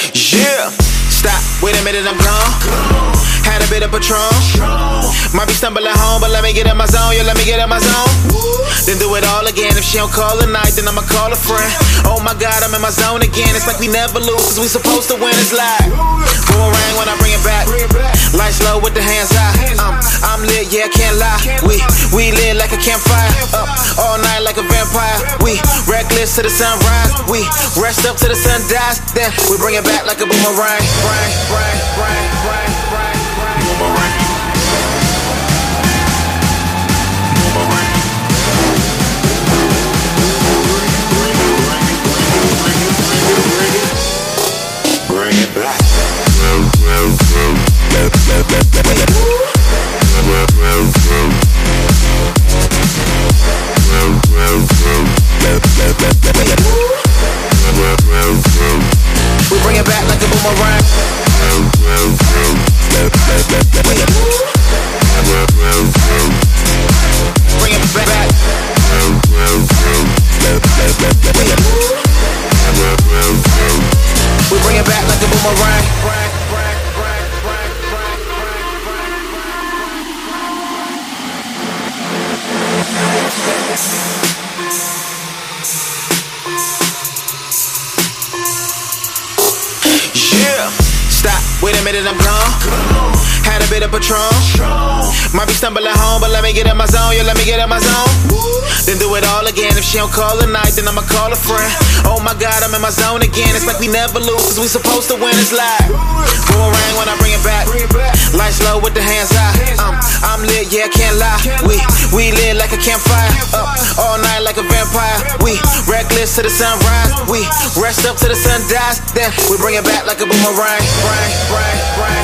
Yeah, stop, wait a minute, I'm gone. Had a bit of Patron. Might be stumbling home, but let me get in my zone. Yeah, let me get in my zone. Then do it all again. If she don't call tonight, then I'ma call a friend. Oh my God, I'm in my zone again. It's like we never lose, cause we supposed to win. It's like boomerang when I bring it back. Lights low with the hands high. I'm lit, yeah, can't lie. We lit like a campfire. Up all night like a vampire. We reckless to the sunrise. We rest up till the sun dies. Then we bring it back like a boomerang. Bring it back. We bring it back like a boomerang. Bring it back. We bring it back like a boomerang. Yeah, stop, wait a minute, I'm gone. Had a bit of Patron. Might be stumbling home, but let me get in my zone. Yeah, let me get in my zone. Then do it all again. If she don't call tonight, then I'ma call a friend. Oh my God, I'm in my zone again. It's like we never lose, cause we supposed to win. It's like boomerang when I bring it back. Lights low with the hands high. I'm lit, yeah, can't lie. We lit like a campfire. Up all night like a vampire. We reckless to the sunrise. We rest up till the sun dies. Then we bring it back like a boomerang.